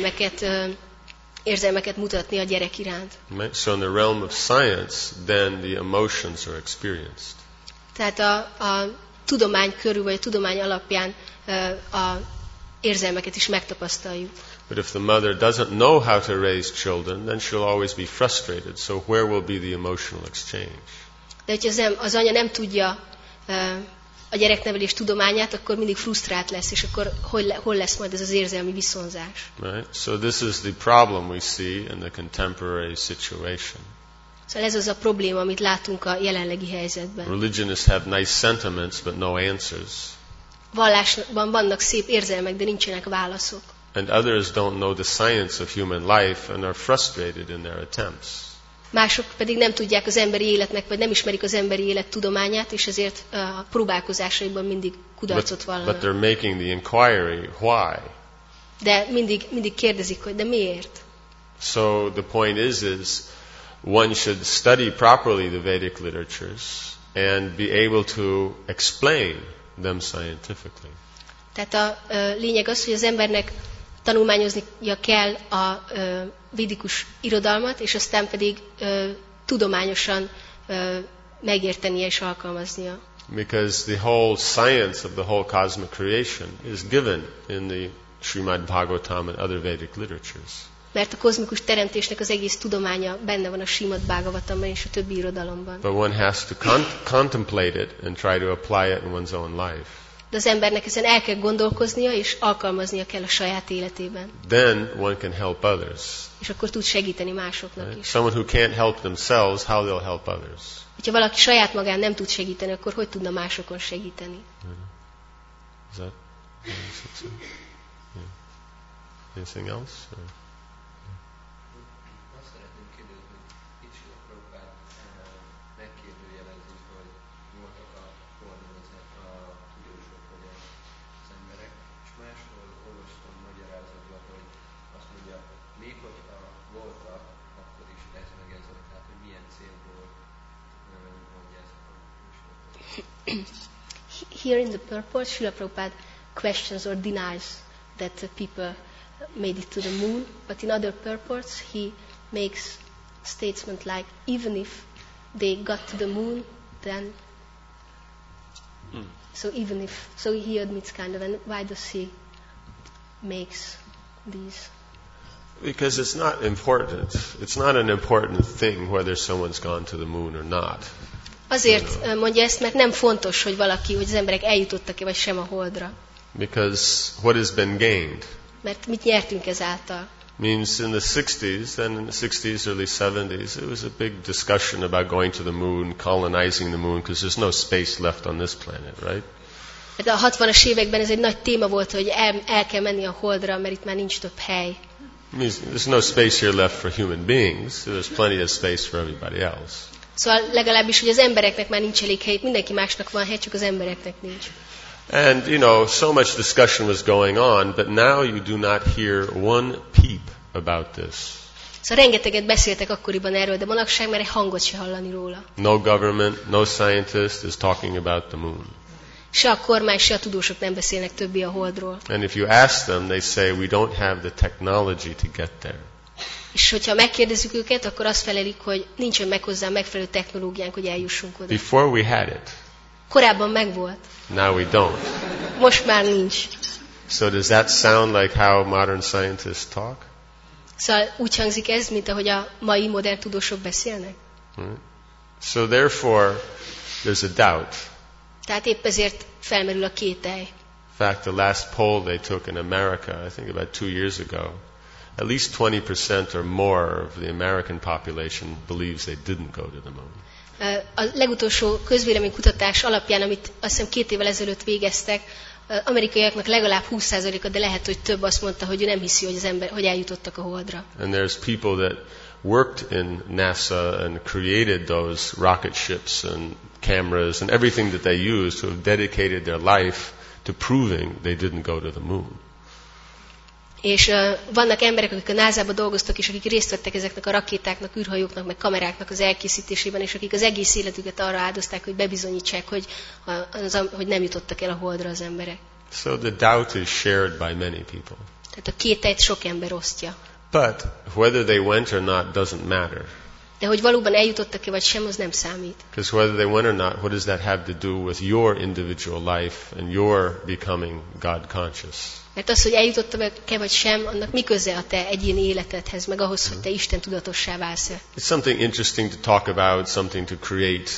érzelmeket mutatni a gyerek iránt. So in the realm of science, then the emotions are experienced. Tehát a tudomány körül, vagy a tudomány alapján a érzelmeket is megtapasztaljuk. But if the mother doesn't know how to raise children, then she'll always be frustrated. So where will be the emotional exchange? De hogyha az anya nem tudja a gyereknevelés tudományát, akkor mindig frusztrált lesz, és akkor hol lesz majd ez az érzelmi viszonzás? Right? So this is the problem we see in the contemporary situation. Szóval ez az a probléma, amit látunk a jelenlegi helyzetben. Religionists have nice sentiments, but no answers. Vallásban vannak szép érzelmek, de nincsenek válaszok. And others don't know the science of human life and are frustrated in their attempts. Mások pedig nem tudják az emberi életnek, vagy nem ismerik az emberi élet tudományát, és ezért a próbálkozásaiban mindig kudarcot vallanak. But they're making the inquiry, why? De mindig kérdezik, hogy de miért? So the point is one should study properly the Vedic literatures and be able to explain them scientifically. Tehát a lényeg az, hogy az embernek tanulmányoznia kell a védikus irodalmat, és aztán pedig tudományosan megértenie és alkalmaznia. Because the whole science of the whole cosmic creation is given in the Srimad Bhagavatam and other Vedic literatures. Mert a kozmikus teremtésnek az egész tudománya benne van a Srimad Bhagavatamban és a többi irodalomban. But one has to contemplate it and try to apply it in one's own life. De az embernek ezen el kell gondolkoznia, és alkalmaznia kell a saját életében. Then one can help others. És akkor tud segíteni másoknak Right? is. Someone who can't help themselves, how they'll help others? Hogyha valaki saját magán nem tud segíteni, akkor hogy tudna másokon segíteni? Is that anything else? Or? Here in the purport, Srila Prabhupada questions or denies that the people made it to the moon, but in other purports he makes statements like, even if they got to the moon, then so he admits kind of, and why does he makes these? Because it's not important. It's not an important thing whether someone's gone to the moon or not. Azért mondja ezt, mert nem fontos, hogy az emberek eljutottak-e vagy sem a Holdra. Because what has been gained? Mert mit nyertünk ezáltal? Means in the 60s, then in the 60s, early 70s, it was a big discussion about going to the moon, colonizing the moon, because there's no space left on this planet, right? Hát a 60-as években ez egy nagy téma volt, hogy el kell menni a Holdra, mert itt már nincs több hely. Means there's no space here left for human beings. There's plenty of space for everybody else. Szóval legalábbis, hogy az embereknek már nincs elég hely, mindenki másnak van hely, csak az embereknek nincs. And, so much discussion was going on, but now you do not hear one peep about this. Szóval rengeteget beszéltek akkoriban erről, de manapság már egy hangot se hallani róla. No government, no scientist is talking about the moon. Se a kormány, se a tudósok nem beszélnek többé a Holdról. And if you ask them, they say, we don't have the technology to get there. És hogyha megkérdezzük őket, akkor azt felelik, hogy nincsen meg hozzá a megfelelő technológiánk, hogy eljussunk oda. Before we had it. Korábban megvolt. Now we don't. Most már nincs. So does that sound like how modern scientists talk? Szóval úgy hangzik ez, mint ahogy a mai modern tudósok beszélnek. Right. So therefore, there's a doubt. Tehát épp ezért felmerül a kételj. In fact, the last poll they took in America, I think about 2 years ago, at least 20% or more of the American population believes they didn't go to the moon. A legutolsó közvéleménykutatás alapján, amit azt hiszem 2 évvel ezelőtt végeztek, amerikaiaknak legalább 20%-a, de lehet, hogy több azt mondta, hogy ő nem hiszi, hogy eljutottak a Holdra. And there's people that worked in NASA and created those rocket ships and cameras and everything that they used who have dedicated their life to proving they didn't go to the moon. És vannak emberek, akik a NASA-ban dolgoztak, és akik részt vettek ezeknek a rakétáknak, űrhajóknak, meg kameráknak az elkészítésében, és akik az egész életüket arra áldozták, hogy bebizonyítsák, hogy nem jutottak el a Holdra az emberek. So the doubt is shared by many people. Tehát a kételyt sok ember osztja. But whether they went or not doesn't matter. De hogy valóban eljutottak-e vagy sem, az nem számít. Because whether they went or not, what does that have to do with your individual life and your becoming God conscious? Mert az, hogy eljutottak-e vagy sem, annak mi köze a te egyéni életedhez, meg ahhoz, hogy te Isten tudatossá válsz-e. It's something interesting to talk about, something to create,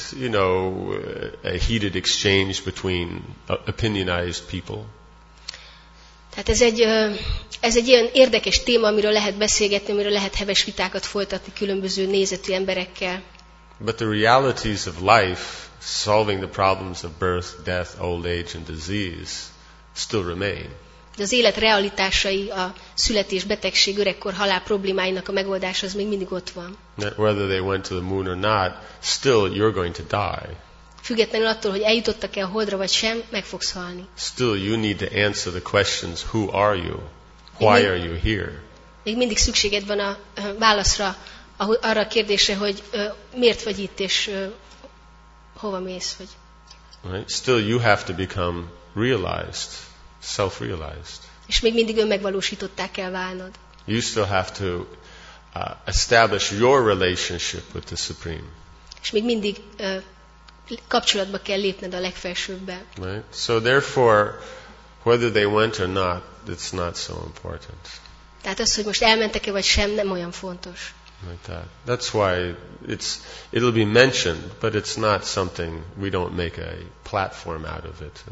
a heated exchange between opinionized people. Tehát ez egy ilyen érdekes téma, amiről lehet beszélgetni, amiről lehet heves vitákat folytatni különböző nézetű emberekkel. But the realities of life, solving the problems of birth, death, old age and disease still remain. De az élet realitásai, a születés, betegség, öregkor, halál problémáinak a megoldása az még mindig ott van. Whether they went to the moon or not, still you're going to die. Függetlenül attól, hogy eljutottak-e a Holdra vagy sem, meg fogsz halni. Still you need to answer the questions, who are you? Why are you here? Még mindig szükséged van a válaszra, arra a kérdésre, hogy miért vagy itt, és hova mész, vagy. Right? Still you have to become realized, self-realized. És még mindig önmegvalósítottá kell válnod. You still have to establish your relationship with the Supreme. És még mindig kapcsolatba kell lépned a legfelsőbbel. Right? So therefore, whether they went or not, it's not so important. Tehát az, hogy most elmentek-e vagy sem, nem olyan fontos. Like that. That's why it'll be mentioned, but it's not something we don't make a platform out of it.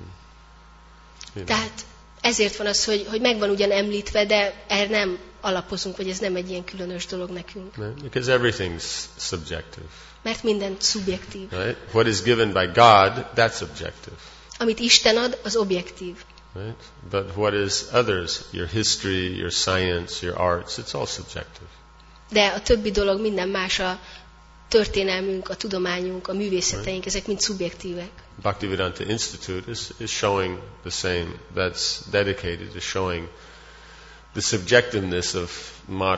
And, Tehát ezért van az, hogy megvan ugyan említve, de erre nem alapozunk, vagy ez nem egy ilyen különös dolog nekünk. right? Because everything's subjective. Mert minden szubjektív. Right? What is given by God, that's objective. Amit Isten ad, az objektív. Right? But what is others, your history, your science, your arts, it's all subjective. De a többi dolog, minden más, a történelmünk, a tudományunk, a művészeteink, ezek mind szubjektívek. Bhaktivedanta Institute is showing the same. That's dedicated to showing the subjectiveness of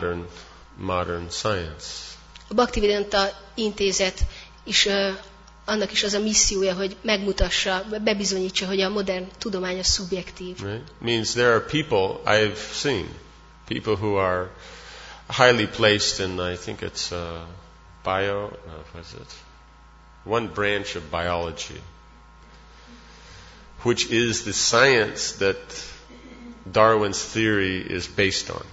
modern science. A Bhaktivedanta Intézet is annak is az a missziója, hogy megmutassa, bebizonyítsa, hogy a modern tudomány a szubjektív. Right? Means there are people I've seen, people who are highly placed in, I think it's one branch of biology, which is the science that Darwin's theory is based on.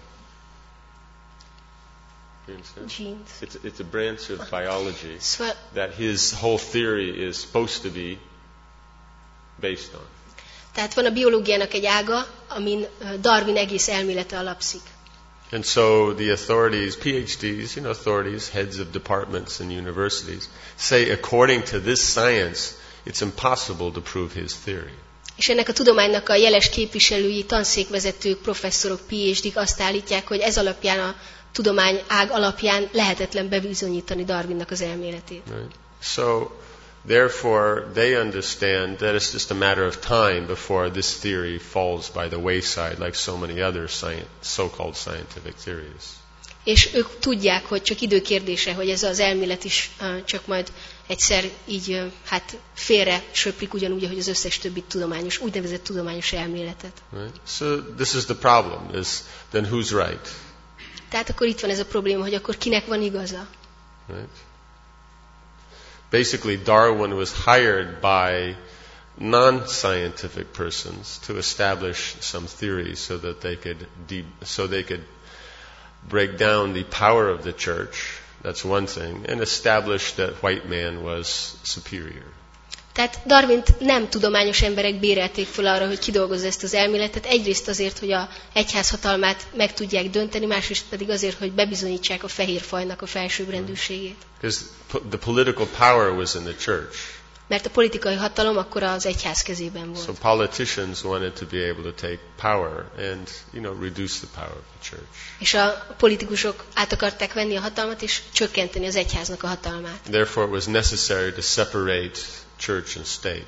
Genes. It's a branch of biology that his whole theory is supposed to be based on. Tehát van a biológiának egy ága, amin Darwin egész elmélete alapszik. And so the authorities, PhDs, authorities, heads of departments and universities, say according to this science, it's impossible to prove his theory. És ennek a tudománynak a jeles képviselői, tanszékvezetők, professzorok, PhD-k azt állítják, hogy ez alapján a tudomány ág alapján lehetetlen bebizonyítani Darwinnak az elméletét. Right. So, therefore, they understand that it's just a matter of time before this theory falls by the wayside, like so many other so-called scientific theories. És ők tudják, hogy csak időkérdése, hogy ez az elmélet is csak majd egyszer így félre söprik, ugyanúgy, ahogy az összes többi úgynevezett tudományos elméletet. Right. So, this is the problem, then who's right? Tehát akkor itt van ez a probléma, hogy akkor kinek van igaza. Right? Basically, Darwin was hired by non-scientific persons to establish some theories so that they could break down the power of the church. That's one thing, and establish that white man was superior. Tehát Darwint nem tudományos emberek bérelték fel arra, hogy kidolgozza ezt az elméletet. Egyrészt azért, hogy a egyház hatalmát meg tudják dönteni, másrészt pedig azért, hogy bebizonyítsák a fehér fajnak a felsőbbrendűségét. Because the political power was in the church. Mert a politikai hatalom akkor az egyház kezében volt. So politicians wanted to be able to take power and, reduce the power of the church. És a politikusok át akarták venni a hatalmat és csökkenteni az egyháznak a hatalmát. Therefore it was necessary to separate church and state.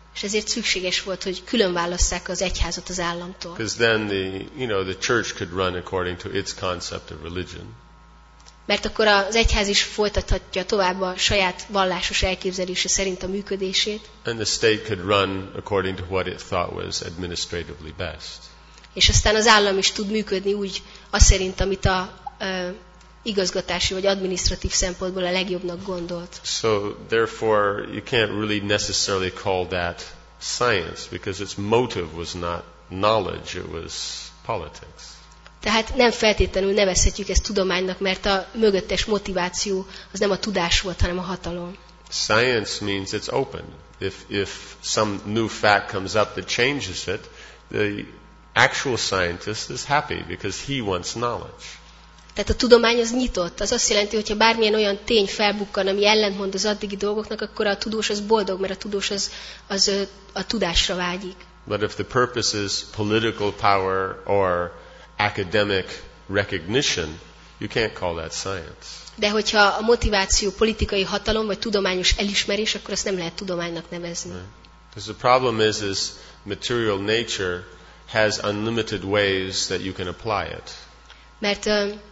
És ezért szükséges volt, hogy külön válasszák az egyházat az államtól. Because then the church could run according to its concept of religion. Mert akkor az egyház is folytathatja tovább a saját vallásos elképzelése szerint a működését. And the state could run according to what it thought was administratively best. És aztán az állam is tud működni úgy, az szerint, amit a igazgatási vagy adminisztratív szempontból a legjobbnak gondolt. So therefore you can't really necessarily call that science, because its motive was not knowledge, it was politics. Tehát nem feltétlenül nevezhetjük ezt tudománynak, mert a mögöttes motiváció az nem a tudás volt, hanem a hatalom. Science means it's open. If some new fact comes up that changes it, the actual scientist is happy because he wants knowledge. Tehát a tudomány az nyitott. Az azt jelenti, hogy ha bármilyen olyan tény felbukkan, ami ellentmond az addigi dolgoknak, akkor a tudós az boldog, mert a tudós az a tudásra vágyik. But if the purpose is political power or academic recognition, you can't call that science. De hogyha a motiváció politikai hatalom vagy tudományos elismerés, akkor azt nem lehet tudománynak nevezni. Because the problem is material nature has unlimited ways that you can apply it. Mert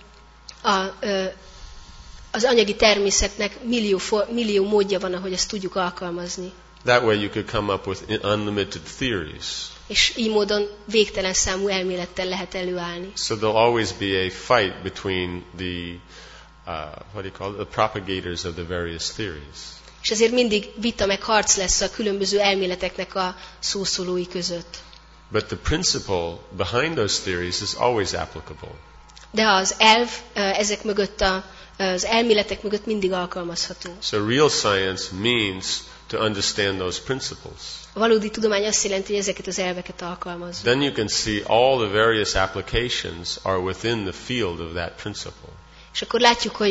az anyagi természetnek millió módja van, ahogy ezt tudjuk alkalmazni. That way you could come up with unlimited theories. És így módon végtelen számú elmélettel lehet előállni. So there'll always be a fight between the propagators of the various theories. És ezért mindig vita meg harc lesz a különböző elméleteknek a szószólói között. But the principle behind those theories is always applicable. De az elv ezek mögött az elméletek mögött mindig alkalmazható. So real science means to understand those principles. A valódi tudomány azt jelenti, hogy ezeket az elveket alkalmazza. Then you can see all the various applications are within the field of that principle. És akkor látjuk, hogy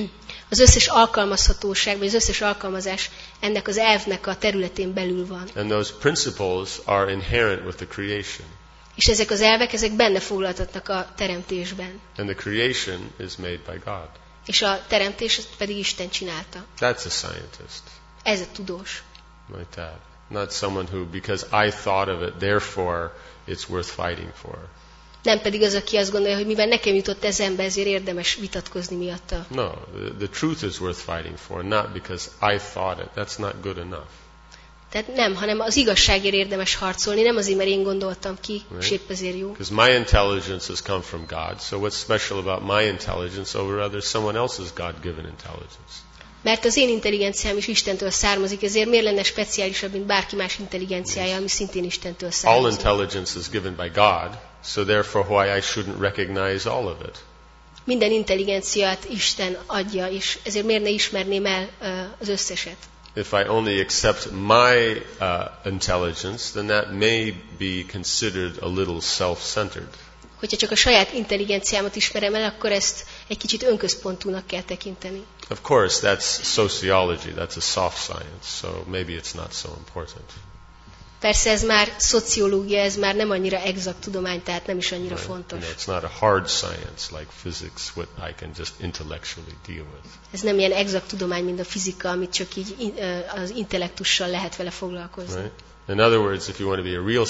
az összes alkalmazhatóság, vagy az összes alkalmazás ennek az elvnek a területén belül van. And those principles are inherent with the creation. És ezek az elvek, ezek benne foglaltatnak a teremtésben. And the creation is made by God. És a teremtés pedig Isten csinálta. That's a scientist. Ez a tudós. Like that. Not someone who, because I thought of it, therefore it's worth fighting for. Nem pedig az, aki azt gondolja, hogy mivel nekem jutott eszembe, ezért érdemes vitatkozni miatta. No, the truth is worth fighting for, not because I thought it. That's not good enough. Tehát nem, hanem az igazságért érdemes harcolni, nem azért, mert én gondoltam ki, és épp ezért jó. Because my intelligence has come from God, so what's special about my intelligence over others, someone else's God-given intelligence? Mert az én intelligenciám is Istentől származik, ezért miért lenne speciálisabb, mint bárki más intelligenciája, ami szintén Istentől származik. All intelligence is given by God, so therefore why I shouldn't recognize all of it. Minden intelligenciát Isten adja, és ezért miért ne ismerném el az összeset. If I only accept my intelligence, then that may be considered a little self-centered. Hogyha csak a saját intelligenciámat ismerem el, akkor ezt egy kicsit önközpontúnak kell tekinteni. Of course, that's sociology, that's a soft science, so maybe it's not so important. Persze ez már szociológia, ez már nem annyira exakt tudomány, tehát nem is annyira fontos. It's not a hard science like physics, what I can just intellectually deal with. Ez nem ilyen exakt tudomány, mint a fizika, amit csak így az intellektussal lehet vele foglalkozni. Right? In other words, if you want to be a real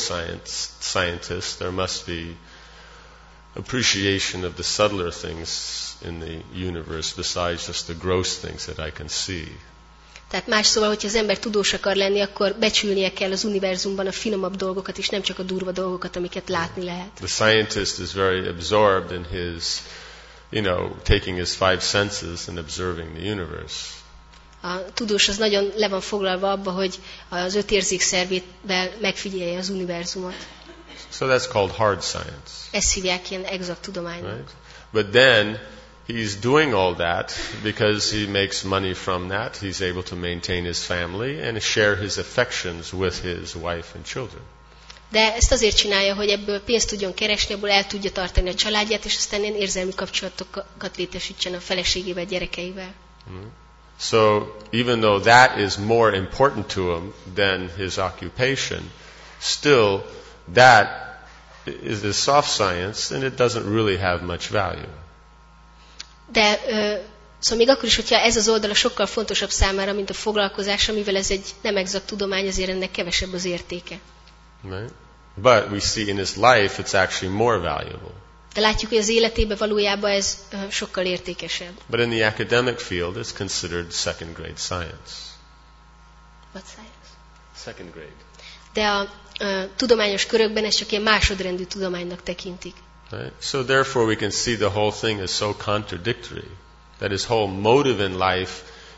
scientist, there must be appreciation of the subtler things in the universe besides just the gross things that I can see. Tehát más szóval, hogyha az ember tudós akar lenni, akkor becsülnie kell az univerzumban a finomabb dolgokat, és nem csak a durva dolgokat, amiket látni lehet. The scientist is very absorbed in his, taking his five senses and observing the universe. A tudós az nagyon le van foglalva abba, hogy az 5 érzékszervével megfigyelje az univerzumot. So that's called hard science. Ezt hívják ilyen exakt tudománynak. Right? But then he's doing all that because he makes money from that. He's able to maintain his family and share his affections with his wife and children. De ezt azért csinálja, hogy ebből pénzt tudjon keresni, abból el tudja tartani a családját, és aztán ilyen érzelmi kapcsolatokat létesítsen a feleségével, gyerekeivel. So even though that is more important to him than his occupation, still that is a soft science and it doesn't really have much value. De Szóval még akkor is, hogyha ez az oldala sokkal fontosabb számára, mint a foglalkozása, mivel ez egy nem exakt tudomány, azért ennek kevesebb az értéke. Right? But we see in his life it's actually more valuable. De látjuk, hogy az életében valójában ez sokkal értékesebb. But in the academic field, it's considered second grade science. What science? Second grade. De a tudományos körökben ez csak ilyen másodrendű tudománynak tekintik. Right? So therefore we can see the whole thing is so contradictory. That his whole motive in life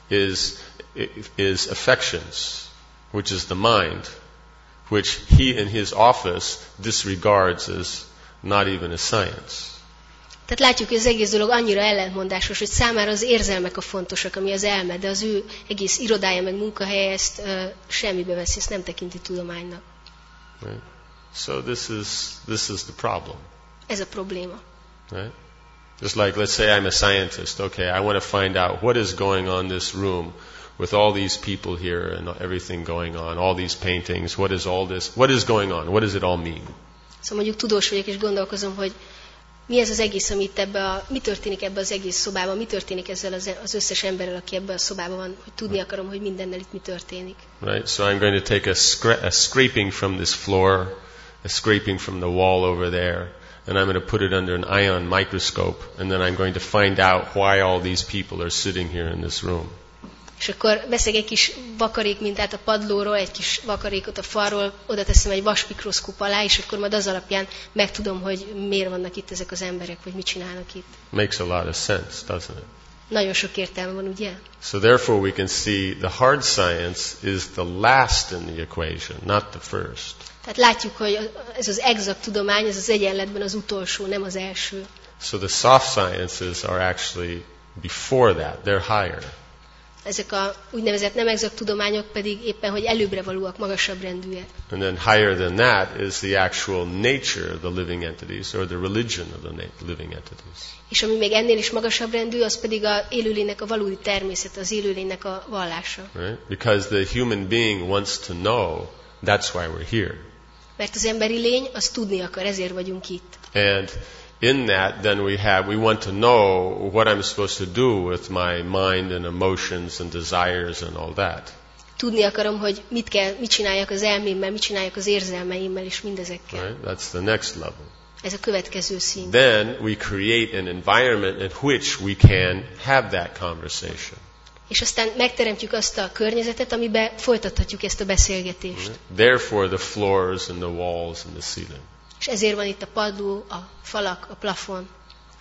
is affections, which is the mind, which he in his office disregards as not even a science. Tehát látjuk, hogy az egész dolog annyira ellentmondásos, hogy számára az érzelmek a fontosak, ami az elme, de az ő egész irodája meg munkahelye ezt semmibe veszi, ezt nem tekinti tudománynak. Right? So this is the problem. Ez a probléma. Right? Just like, let's say I'm a scientist. Okay, I want to find out what is going on in this room with all these people here and everything going on, all these paintings. What is all this? What is going on? What does it all mean? Szóval mondjuk tudós vagyok, és gondolkozom, hogy mi ez az egész, amit mi történik ebbe az egész szobában, mi történik ezzel az összes emberrel, aki ebben a szobában van, hogy tudni akarom, hogy mindennel itt mi történik. Right? So I'm going to take a scraping from this floor, a scraping from the wall over there, and I'm going to put it under an ion microscope, and then I'm going to find out why all these people are sitting here in this room. És akkor veszek egy kis vakarék mintát a padlóról, egy kis vakarékot a falról, oda teszem egy vasmikroszkóp alá, és akkor majd az alapján megtudom, hogy miért vannak itt ezek az emberek, vagy mit csinálnak itt. Makes a lot of sense, doesn't it? Nagyon sok értelme van, ugye? So therefore we can see the hard science is the last in the equation, not the first. Tehát látjuk, hogy ez az exakt tudomány, ez az egyenletben az utolsó, nem az első. So the soft sciences are actually before that, they're higher. Ezek a úgynevezett nem exakt tudományok pedig éppen, hogy előbbre valóak, magasabb rendűek. And then higher than that is the actual nature of the living entities, or the religion of the living entities. És ami még ennél is magasabb rendű, az pedig az élőlénynek a valódi természet, az élőlénynek a vallása. Right? Because the human being wants to know, that's why we're here. Mert az emberi lény, az tudni akar, ezért vagyunk itt. And in that, then we want to know what I'm supposed to do with my mind and emotions and desires and all that. Tudni akarom, hogy mit csináljak az elmémmel, mit csináljak az érzelmeimmel és mindezekkel. Right? That's the next level. Ez a következő szint. Then we create an environment in which we can have that conversation. És aztán megteremtjük azt a környezetet, amiben folytathatjuk ezt a beszélgetést. Right? Therefore the floors and the walls and the ceiling. És ezért van itt a padló, a falak, a plafon.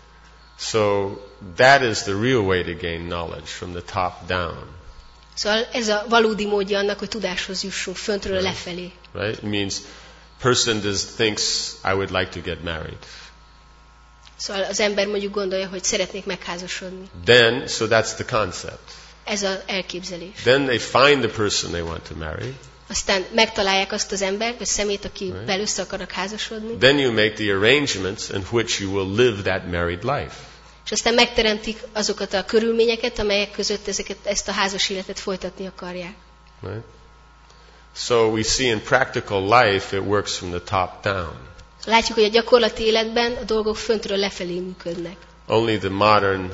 So that is the real way to gain knowledge, from the top down. Szóval ez a valódi módja annak, hogy tudáshoz jussunk, föntről lefelé. Right? It means person thinks I would like to get married. Szóval az ember mondjuk gondolja, hogy szeretnék megházasodni. Then, so that's the concept. Ez az elképzelés. Then they find the person they want to marry. Aztán megtalálják azt az embert, vagy szemét, akivel össze akarnak házasodni. Then you make the arrangements in which you will live that married life. És aztán megteremtik azokat a körülményeket, amelyek között ezt a házas életet folytatni akarják. Right? So we see in practical life it works from the top down. Látjuk, hogy a gyakorlati életben a dolgok föntről lefelé működnek. Only the modern,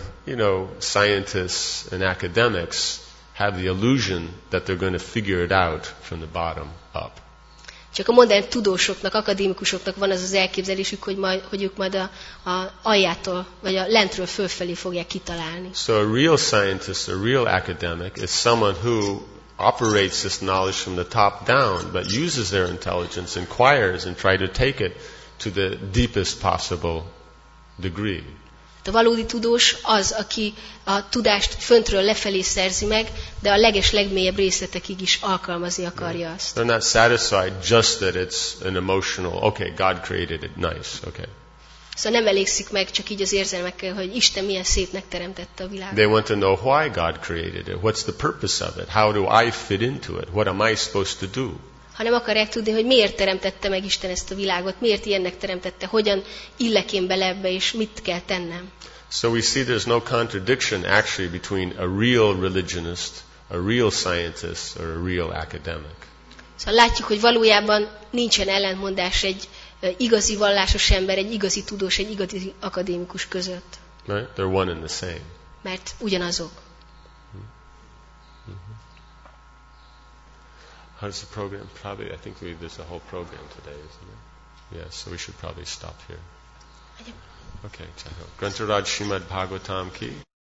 scientists and academics have the illusion that they're going to figure it out from the bottom up. Csak a modern tudósoknak, akadémikusoknak van az az elképzelésük, hogy ők majd a aljától, vagy a lentről fölfelé fogják kitalálni. So a real scientist, a real academic is someone who operates this knowledge from the top down, but uses their intelligence, inquires, and try to take it to the deepest possible degree. A valódi tudós az, aki a tudást föntről lefelé szerzi meg, de a legmélyebb részletekig is alkalmazni akarja azt. They're not satisfied just that it's an emotional, okay, God created it, nice, okay. Szóval nem elégszik meg csak így az érzelmekkel, hogy Isten milyen szépnek teremtette a világot. They want to know why God created it, what's the purpose of it, how do I fit into it, what am I supposed to do? Hanem akarják tudni, hogy miért teremtette meg Isten ezt a világot, miért ilyennek teremtette, hogyan illek én bele ebbe, és mit kell tennem. So we see there's no contradiction actually between a real religionist, a real scientist, or a real academic. Szóval látjuk, hogy valójában nincsen ellentmondás egy igazi vallásos ember, egy igazi tudós, egy igazi akadémikus között. Right? They're one and the same. mert ugyanazok. How's the program? Probably, I think there's a whole program today, isn't it? Yeah, so we should probably stop here. Okay, Grantharaj Srimad Bhagavatam ki.